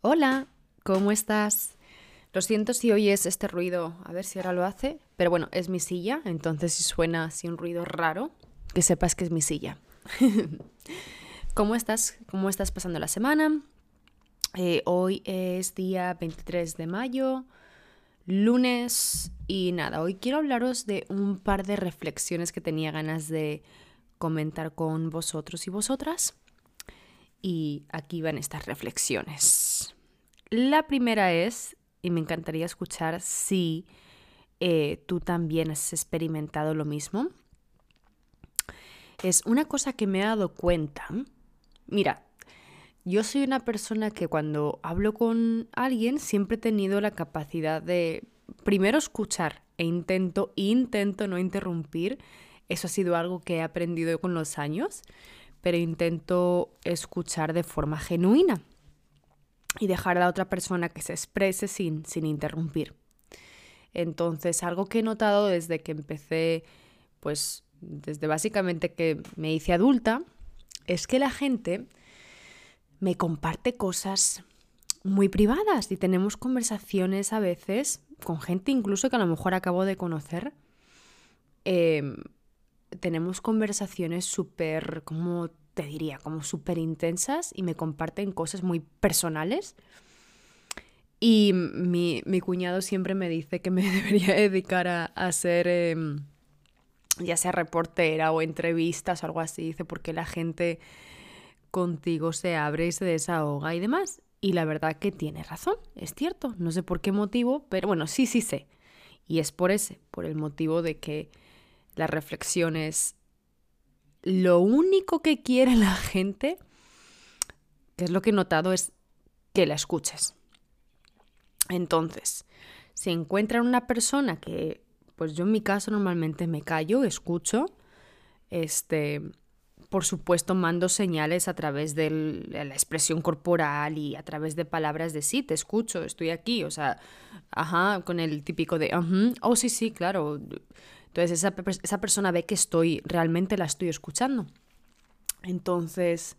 Hola, ¿cómo estás? Lo siento si oyes este ruido, a ver si ahora lo hace, pero bueno, es mi silla, entonces si suena así un ruido raro, que sepas que es mi silla. ¿Cómo estás? ¿Cómo estás pasando la semana? Hoy es día 23 de mayo, lunes, y nada, hoy quiero hablaros de un par de reflexiones que tenía ganas de comentar con vosotros y vosotras. Y aquí van estas reflexiones. La primera es, y me encantaría escuchar si tú también has experimentado lo mismo, es una cosa que me he dado cuenta. Mira, yo soy una persona que cuando hablo con alguien siempre he tenido la capacidad de primero escuchar e intento no interrumpir. Eso ha sido algo que he aprendido con los años, pero intento escuchar de forma genuina y dejar a la otra persona que se exprese sin interrumpir. Entonces, algo que he notado desde que empecé, pues desde básicamente que me hice adulta, es que la gente me comparte cosas muy privadas y tenemos conversaciones a veces con gente incluso que a lo mejor acabo de conocer. Tenemos conversaciones súper, ¿cómo te diría? Como súper intensas y me comparten cosas muy personales. Y mi cuñado siempre me dice que me debería dedicar a ser, ya sea reportera o entrevistas o algo así. Dice, porque la gente contigo se abre y se desahoga y demás. Y la verdad que tiene razón, es cierto. No sé por qué motivo, pero bueno, sí sé. Y es por el motivo de que las reflexiones, lo único que quiere la gente, que es lo que he notado, es que la escuches. Entonces, si encuentran una persona que, pues yo en mi caso normalmente me callo, escucho, por supuesto mando señales a través de la expresión corporal y a través de palabras de sí, te escucho, estoy aquí, o sea, ajá, con el típico de, oh sí, claro. Entonces esa persona ve que realmente la estoy escuchando. Entonces,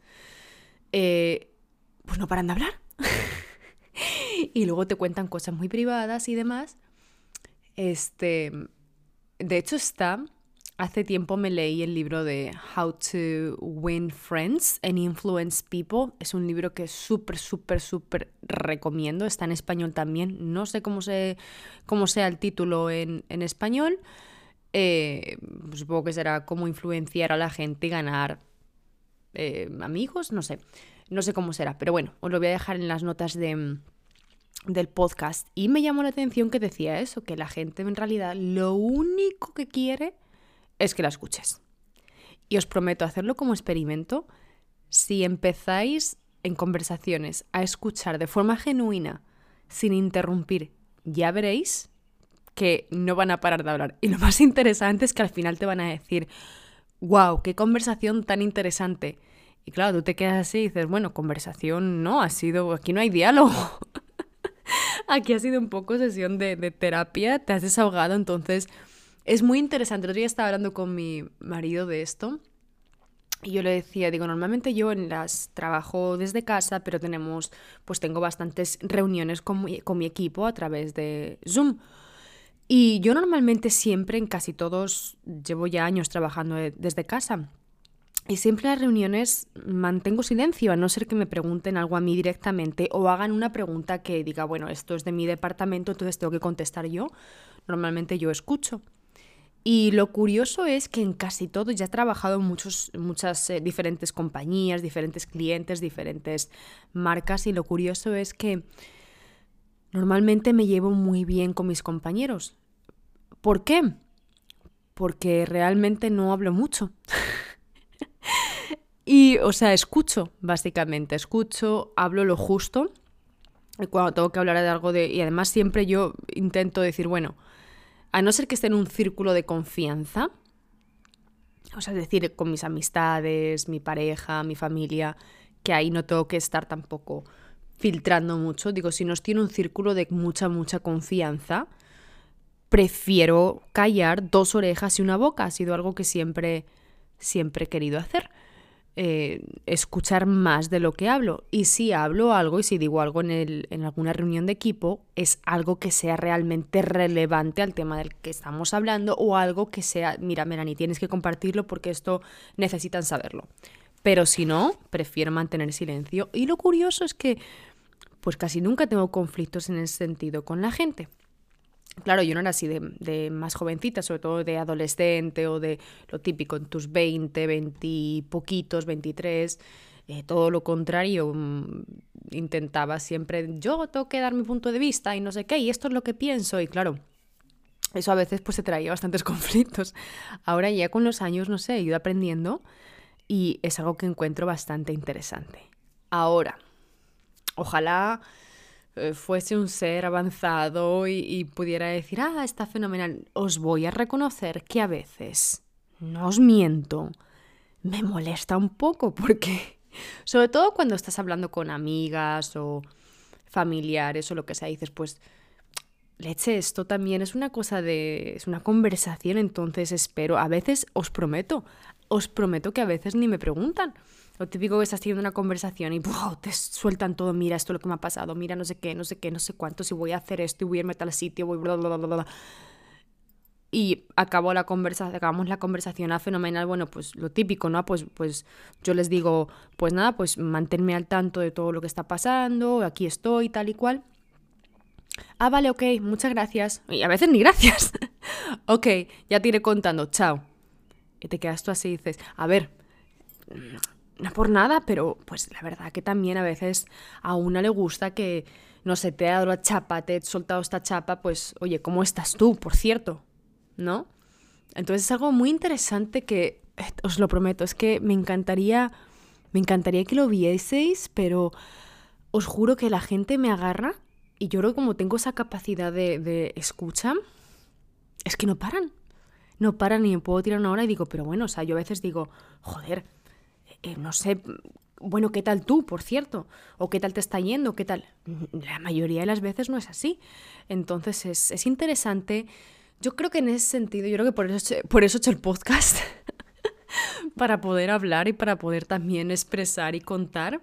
pues no paran de hablar. Y luego te cuentan cosas muy privadas y demás. De hecho hace tiempo me leí el libro de How to Win Friends and Influence People. Es un libro que súper recomiendo. Está en español también. No sé cómo sea el título en español. Supongo que será cómo influenciar a la gente y ganar amigos. No sé cómo será. Pero bueno, os lo voy a dejar en las notas del podcast. Y me llamó la atención que decía eso, que la gente en realidad lo único que quiere es que la escuches. Y os prometo hacerlo como experimento. Si empezáis en conversaciones a escuchar de forma genuina, sin interrumpir, ya veréis que no van a parar de hablar. Y lo más interesante es que al final te van a decir, wow, qué conversación tan interesante. Y claro, tú te quedas así y dices, bueno, conversación no, aquí no hay diálogo. Aquí ha sido un poco sesión de terapia, te has desahogado, entonces es muy interesante. El otro día estaba hablando con mi marido de esto y yo le decía, digo, normalmente yo trabajo desde casa, pero tengo bastantes reuniones con mi equipo a través de Zoom. Y yo normalmente siempre, en casi todos, llevo ya años trabajando desde casa. Y siempre en las reuniones mantengo silencio, a no ser que me pregunten algo a mí directamente o hagan una pregunta que diga, bueno, esto es de mi departamento, entonces tengo que contestar yo. Normalmente yo escucho. Y lo curioso es que en casi todo ya he trabajado en muchas diferentes compañías, diferentes clientes, diferentes marcas, y lo curioso es que normalmente me llevo muy bien con mis compañeros. ¿Por qué? Porque realmente no hablo mucho. Y, o sea, escucho, básicamente. Escucho, hablo lo justo. Y cuando tengo que hablar de algo y además siempre yo intento decir, bueno, a no ser que esté en un círculo de confianza, o sea, es decir, con mis amistades, mi pareja, mi familia, que ahí no tengo que estar tampoco filtrando mucho. Digo, si no estoy en un círculo de mucha confianza, prefiero callar 2 orejas y una boca. Ha sido algo que siempre he querido hacer. escuchar más de lo que hablo. Y si hablo algo y si digo algo en alguna reunión de equipo, es algo que sea realmente relevante al tema del que estamos hablando o algo que sea, mira, Melanie, tienes que compartirlo porque esto necesitan saberlo. Pero si no, prefiero mantener silencio. Y lo curioso es que pues casi nunca tengo conflictos en ese sentido con la gente. Claro, yo no era así de más jovencita, sobre todo de adolescente o de lo típico, en tus 20 poquitos, 23, todo lo contrario, intentaba siempre, yo tengo que dar mi punto de vista y no sé qué, y esto es lo que pienso, y claro, eso a veces pues se traía bastantes conflictos. Ahora ya con los años, no sé, he ido aprendiendo y es algo que encuentro bastante interesante. Ahora, ojalá fuese un ser avanzado y pudiera decir, está fenomenal. Os voy a reconocer que a veces, no os miento, me molesta un poco porque, sobre todo cuando estás hablando con amigas o familiares o lo que sea, dices, pues, leche, esto también es una cosa es una conversación, entonces espero, a veces os prometo que a veces ni me preguntan. Lo típico que estás teniendo una conversación y te sueltan todo, mira esto es lo que me ha pasado, mira no sé qué, no sé qué, no sé cuánto, si voy a hacer esto y voy a irme a tal sitio, voy bla, bla, bla, bla, bla. Y acabamos la conversación fenomenal, bueno, pues lo típico, ¿no? Pues yo les digo, pues nada, pues manténme al tanto de todo lo que está pasando, aquí estoy, tal y cual. Vale, ok, muchas gracias. Y a veces ni gracias. Ok, ya te iré contando, chao. Y te quedas tú así y dices, a ver, no por nada, pero pues la verdad que también a veces a una le gusta que, no sé, te ha dado la chapa, te he soltado esta chapa, pues oye, ¿cómo estás tú, por cierto? ¿No? Entonces es algo muy interesante que, os lo prometo, es que me encantaría que lo vieseis, pero os juro que la gente me agarra y yo creo que como tengo esa capacidad de escucha, es que no paran. No paran y me puedo tirar una hora y digo, pero bueno, o sea, yo a veces digo, joder, no sé, bueno, ¿qué tal tú, por cierto? ¿O qué tal te está yendo? ¿Qué tal? La mayoría de las veces no es así. Entonces es interesante. Yo creo que en ese sentido, yo creo que por eso he hecho el podcast, para poder hablar y para poder también expresar y contar,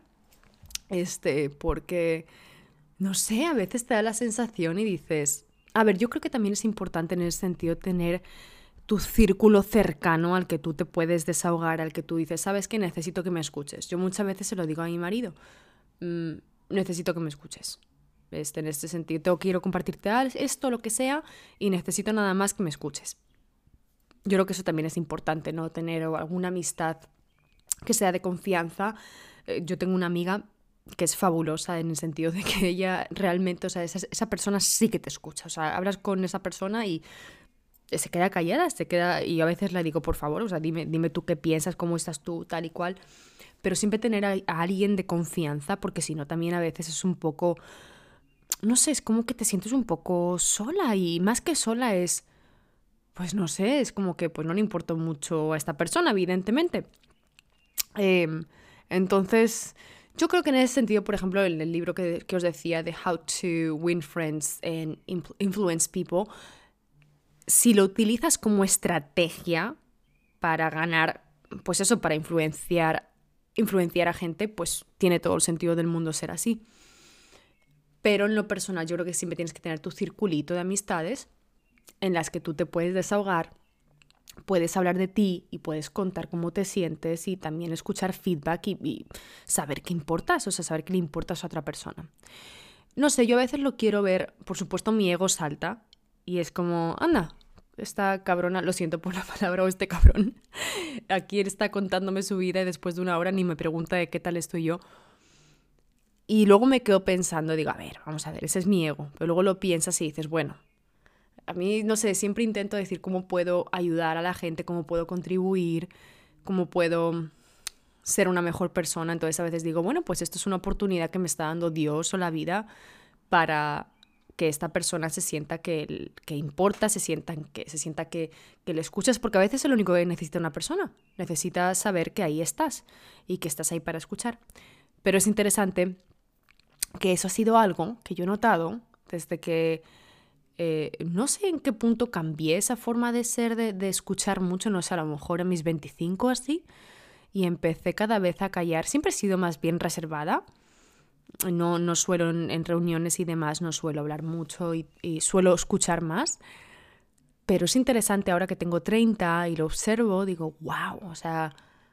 porque, no sé, a veces te da la sensación y dices, a ver, yo creo que también es importante en ese sentido tener tu círculo cercano al que tú te puedes desahogar, al que tú dices, ¿sabes qué? Necesito que me escuches. Yo muchas veces se lo digo a mi marido, necesito que me escuches. En este sentido, quiero compartirte esto, lo que sea, y necesito nada más que me escuches. Yo creo que eso también es importante, ¿no? Tener alguna amistad que sea de confianza. Yo tengo una amiga que es fabulosa en el sentido de que ella realmente, o sea, esa persona sí que te escucha. O sea, hablas con esa persona y se queda callada, y a veces le digo, por favor, o sea, dime tú qué piensas, cómo estás tú, tal y cual. Pero siempre tener a alguien de confianza, porque si no también a veces es un poco, no sé, es como que te sientes un poco sola y más que sola es, pues no sé, es como que pues no le importa mucho a esta persona, evidentemente. Entonces, yo creo que en ese sentido, por ejemplo, en el libro que os decía de How to Win Friends and Influence People, si lo utilizas como estrategia para ganar, pues eso, para influenciar a gente, pues tiene todo el sentido del mundo ser así. Pero en lo personal yo creo que siempre tienes que tener tu circulito de amistades en las que tú te puedes desahogar, puedes hablar de ti y puedes contar cómo te sientes y también escuchar feedback y saber qué importas, o sea, saber qué le importas a otra persona. No sé, yo a veces lo quiero ver, por supuesto mi ego salta y es como, anda, esta cabrona, lo siento por la palabra, o este cabrón, aquí está contándome su vida y después de una hora ni me pregunta de qué tal estoy yo. Y luego me quedo pensando, digo, a ver, vamos a ver, ese es mi ego. Pero luego lo piensas y dices, bueno, a mí, no sé, siempre intento decir cómo puedo ayudar a la gente, cómo puedo contribuir, cómo puedo ser una mejor persona. Entonces a veces digo, bueno, pues esto es una oportunidad que me está dando Dios o la vida para que esta persona se sienta que importa, se sienta que le escuchas, porque a veces es lo único que necesita una persona. Necesita saber que ahí estás y que estás ahí para escuchar. Pero es interesante que eso ha sido algo que yo he notado desde que no sé en qué punto cambié esa forma de ser, de escuchar mucho, no sé, a lo mejor a mis 25 así, y empecé cada vez a callar. Siempre he sido más bien reservada. No suelo en reuniones y demás, no suelo hablar mucho y suelo escuchar más. Pero es interesante ahora que tengo 30 y lo observo, digo, wow, o sea,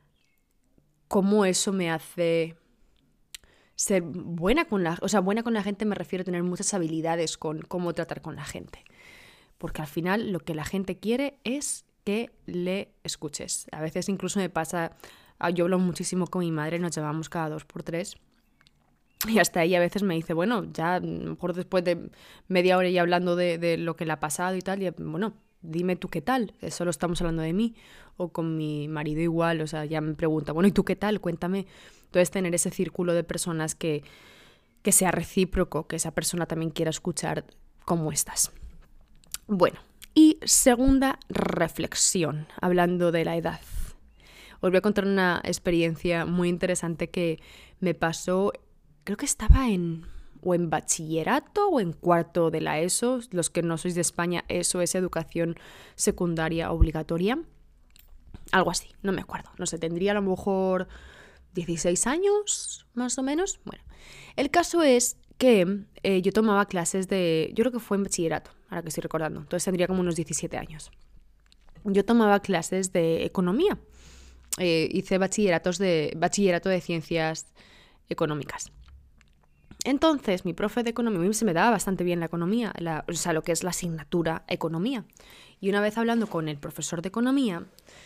cómo eso me hace ser buena con la... O sea, buena con la gente me refiero a tener muchas habilidades con cómo tratar con la gente. Porque al final lo que la gente quiere es que le escuches. A veces incluso me pasa, yo hablo muchísimo con mi madre, nos llevamos cada 2 por 3. Y hasta ella a veces me dice, bueno, ya mejor después de media hora ya hablando de lo que le ha pasado y tal, y bueno, dime tú qué tal, solo estamos hablando de mí. O con mi marido igual, o sea, ya me pregunta, bueno, ¿y tú qué tal? Cuéntame. Entonces tener ese círculo de personas que sea recíproco, que esa persona también quiera escuchar cómo estás. Bueno, y segunda reflexión, hablando de la edad. Os voy a contar una experiencia muy interesante que me pasó. Creo que estaba en bachillerato o en cuarto de la ESO. Los que no sois de España, ESO es educación secundaria obligatoria. Algo así, no me acuerdo. No sé, tendría a lo mejor 16 años, más o menos. Bueno, el caso es que yo tomaba clases yo creo que fue en bachillerato, ahora que estoy recordando. Entonces tendría como unos 17 años. Yo tomaba clases de economía. Hice bachillerato de ciencias económicas. Entonces, mi profe de economía, a mí se me daba bastante bien la economía, o sea, lo que es la asignatura economía. Y una vez hablando con el profesor de economía,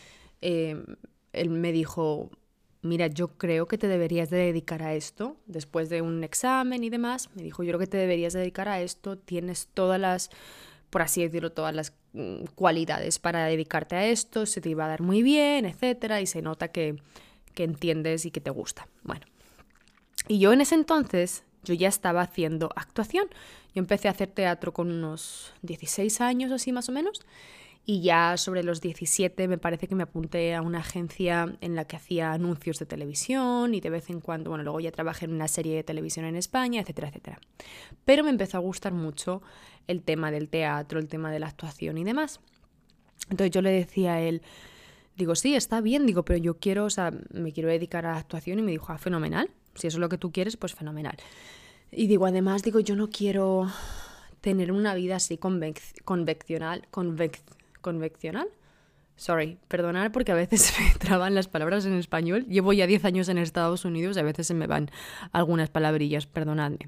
él me dijo, mira, yo creo que te deberías de dedicar a esto. Después de un examen y demás, me dijo, yo creo que te deberías dedicar a esto. Tienes todas las, por así decirlo, todas las cualidades para dedicarte a esto. Se te iba a dar muy bien, etcétera. Y se nota que entiendes y que te gusta. Bueno, y yo en ese entonces, yo ya estaba haciendo actuación. Yo empecé a hacer teatro con unos 16 años así más o menos. Y ya sobre los 17 me parece que me apunté a una agencia en la que hacía anuncios de televisión y de vez en cuando, bueno, luego ya trabajé en una serie de televisión en España, etcétera, etcétera. Pero me empezó a gustar mucho el tema del teatro, el tema de la actuación y demás. Entonces yo le decía a él, digo, sí, está bien, digo, pero yo quiero, o sea, me quiero dedicar a la actuación. Y me dijo, fenomenal, si eso es lo que tú quieres, pues fenomenal. Y digo, además, digo, yo no quiero tener una vida así convencional. Sorry, perdonad porque a veces me traban las palabras en español. Llevo ya 10 años en Estados Unidos y a veces se me van algunas palabrillas, perdonadme.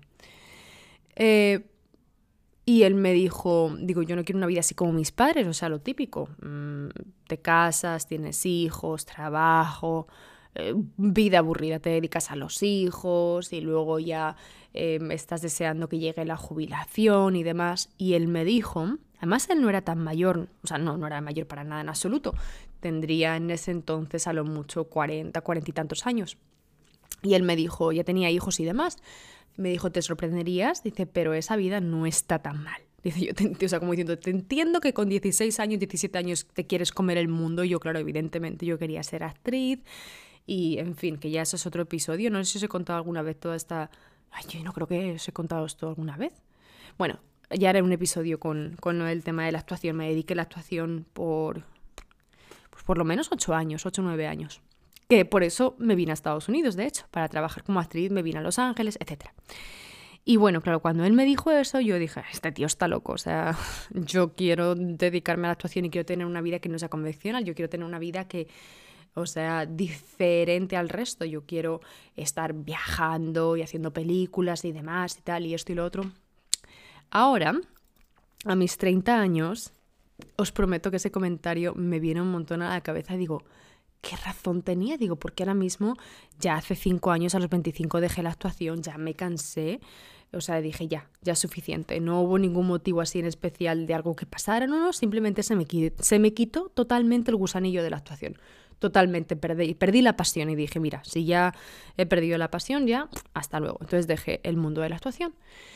Y él me dijo, digo, yo no quiero una vida así como mis padres, o sea, lo típico. Te casas, tienes hijos, trabajo, vida aburrida, te dedicas a los hijos y luego ya estás deseando que llegue la jubilación y demás. Y él me dijo, además él no era tan mayor, o sea, no era mayor para nada en absoluto. Tendría en ese entonces a lo mucho 40 y tantos años. Y él me dijo, ya tenía hijos y demás. Me dijo, te sorprenderías, dice, pero esa vida no está tan mal. Dice, o sea, como diciendo, te entiendo que con 16 años, 17 años te quieres comer el mundo. Y yo, claro, evidentemente yo quería ser actriz. Y, en fin, que ya eso es otro episodio. No sé si os he contado alguna vez toda esta... Ay, yo no creo que os he contado esto alguna vez. Bueno, ya haré un episodio con el tema de la actuación. Me dediqué a la actuación por lo menos 8 o 9 años. Que por eso me vine a Estados Unidos, de hecho. Para trabajar como actriz me vine a Los Ángeles, etc. Y bueno, claro, cuando él me dijo eso, yo dije, este tío está loco. O sea, yo quiero dedicarme a la actuación y quiero tener una vida que no sea convencional. Yo quiero tener una vida que... O sea, diferente al resto. Yo quiero estar viajando y haciendo películas y demás y tal, y esto y lo otro. Ahora, a mis 30 años, os prometo que ese comentario me viene un montón a la cabeza y digo, ¿qué razón tenía? Digo, porque ahora mismo, ya hace 5 años, a los 25 dejé la actuación, ya me cansé. O sea, dije, ya es suficiente. No hubo ningún motivo así en especial de algo que pasara, no, simplemente se me quitó totalmente el gusanillo de la actuación. Totalmente perdí la pasión y dije, mira, si ya he perdido la pasión, ya, hasta luego. Entonces dejé el mundo de la actuación.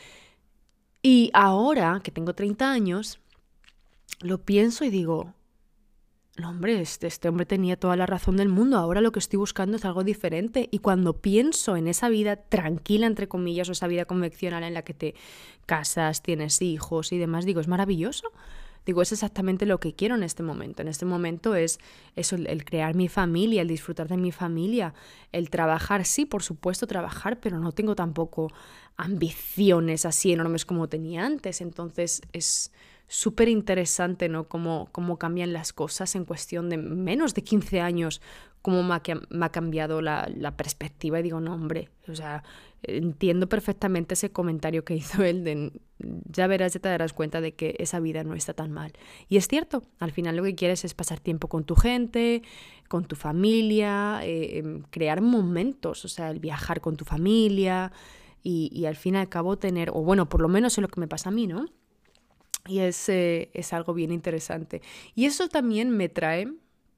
Y ahora, que tengo 30 años, lo pienso y digo, no, hombre, este hombre tenía toda la razón del mundo. Ahora lo que estoy buscando es algo diferente. Y cuando pienso en esa vida tranquila, entre comillas, o esa vida convencional en la que te casas, tienes hijos y demás, digo, es maravilloso. Digo, es exactamente lo que quiero en este momento. En este momento es eso, el crear mi familia, el disfrutar de mi familia, el trabajar, sí, por supuesto trabajar, pero no tengo tampoco ambiciones así enormes como tenía antes. Entonces es súper interesante, ¿no? Cómo cambian las cosas en cuestión de menos de 15 años, cómo me ha cambiado la perspectiva. Y digo, no, hombre, o sea, entiendo perfectamente ese comentario que hizo él de ya verás, ya te darás cuenta de que esa vida no está tan mal. Y es cierto, al final lo que quieres es pasar tiempo con tu gente, con tu familia, crear momentos, o sea, el viajar con tu familia y al fin y al cabo tener, o bueno, por lo menos es lo que me pasa a mí, ¿no? Y es algo bien interesante. Y eso también me trae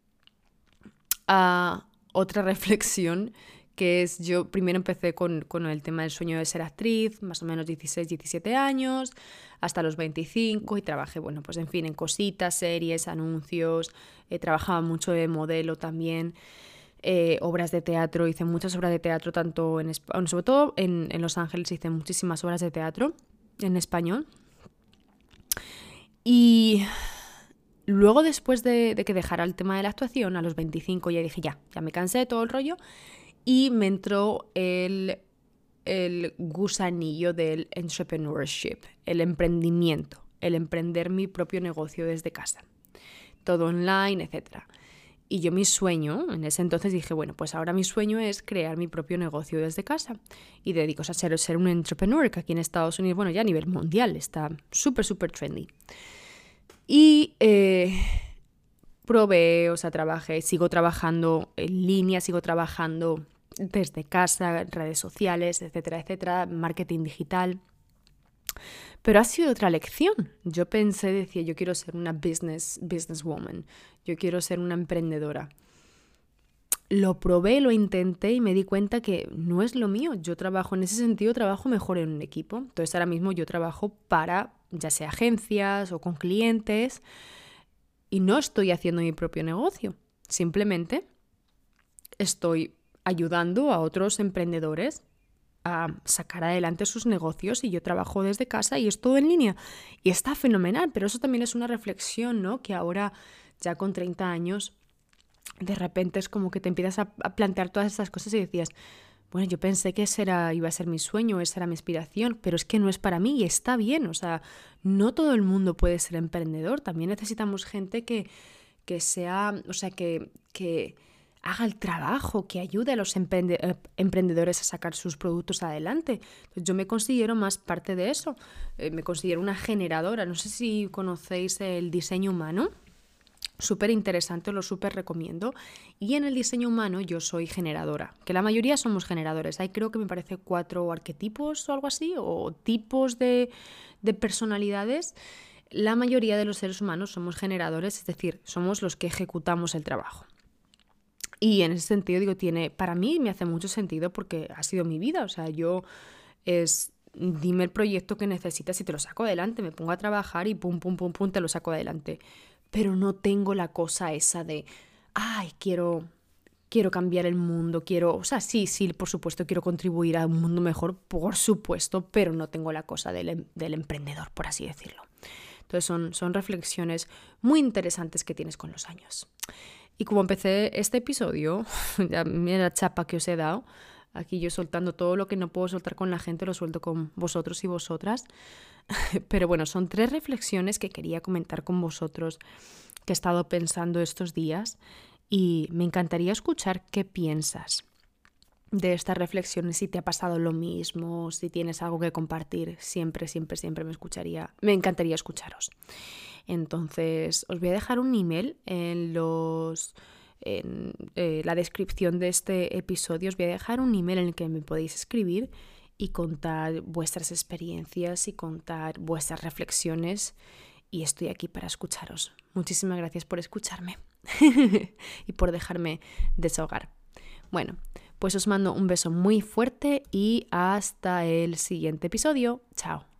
a otra reflexión, que es, yo primero empecé con el tema del sueño de ser actriz, más o menos 16, 17 años, hasta los 25, y trabajé, bueno, pues en fin, en cositas, series, anuncios, trabajaba mucho de modelo también, obras de teatro, hice muchas obras de teatro, tanto sobre todo en Los Ángeles hice muchísimas obras de teatro en español. Y luego, después de que dejara el tema de la actuación, a los 25 ya dije, ya me cansé de todo el rollo, y me entró el gusanillo del entrepreneurship, el emprendimiento, el emprender mi propio negocio desde casa, todo online, etc. Y yo mi sueño, en ese entonces dije, bueno, pues ahora mi sueño es crear mi propio negocio desde casa y dedico a ser un entrepreneur, que aquí en Estados Unidos, bueno, ya a nivel mundial está súper, súper trendy. Y probé, o sea, trabajé, sigo trabajando en línea, sigo trabajando desde casa, redes sociales, etcétera, etcétera, marketing digital. Pero ha sido otra lección. Yo decía, yo quiero ser una businesswoman, yo quiero ser una emprendedora. Lo probé, lo intenté y me di cuenta que no es lo mío. Yo trabajo, en ese sentido, trabajo mejor en un equipo. Entonces ahora mismo yo trabajo para, ya sea agencias o con clientes, y no estoy haciendo mi propio negocio. Simplemente estoy ayudando a otros emprendedores a sacar adelante sus negocios y yo trabajo desde casa y es todo en línea. Y está fenomenal, pero eso también es una reflexión, ¿no? Que ahora, ya con 30 años, de repente es como que te empiezas a plantear todas estas cosas y decías, bueno, yo pensé que ese iba a ser mi sueño, esa era mi inspiración, pero es que no es para mí y está bien. O sea, no todo el mundo puede ser emprendedor. También necesitamos gente que sea, o sea, que haga el trabajo, que ayude a los emprendedores a sacar sus productos adelante. Entonces, yo me considero más parte de eso. Me considero una generadora. No sé si conocéis el diseño humano. Súper interesante, lo súper recomiendo. Y en el diseño humano yo soy generadora, que la mayoría somos generadores. Hay creo que me parece 4 arquetipos o algo así, o tipos de personalidades. La mayoría de los seres humanos somos generadores, es decir, somos los que ejecutamos el trabajo. Y en ese sentido, digo, para mí me hace mucho sentido porque ha sido mi vida. O sea, dime el proyecto que necesitas y te lo saco adelante. Me pongo a trabajar y pum, pum, pum, pum, te lo saco adelante. Pero no tengo la cosa esa de, ay, quiero cambiar el mundo, o sea, sí, por supuesto, quiero contribuir a un mundo mejor, por supuesto, pero no tengo la cosa del emprendedor, por así decirlo. Entonces son reflexiones muy interesantes que tienes con los años. Y como empecé este episodio, ya mira la chapa que os he dado, aquí yo soltando todo lo que no puedo soltar con la gente, lo suelto con vosotros y vosotras. Pero bueno, son 3 reflexiones que quería comentar con vosotros, que he estado pensando estos días y me encantaría escuchar qué piensas de estas reflexiones, si te ha pasado lo mismo, si tienes algo que compartir, siempre me encantaría escucharos. Entonces, os voy a dejar un email en la descripción de este episodio. Os voy a dejar un email en el que me podéis escribir y contar vuestras experiencias y contar vuestras reflexiones, y estoy aquí para escucharos. Muchísimas gracias por escucharme y por dejarme desahogar. Bueno, pues os mando un beso muy fuerte y hasta el siguiente episodio. Chao.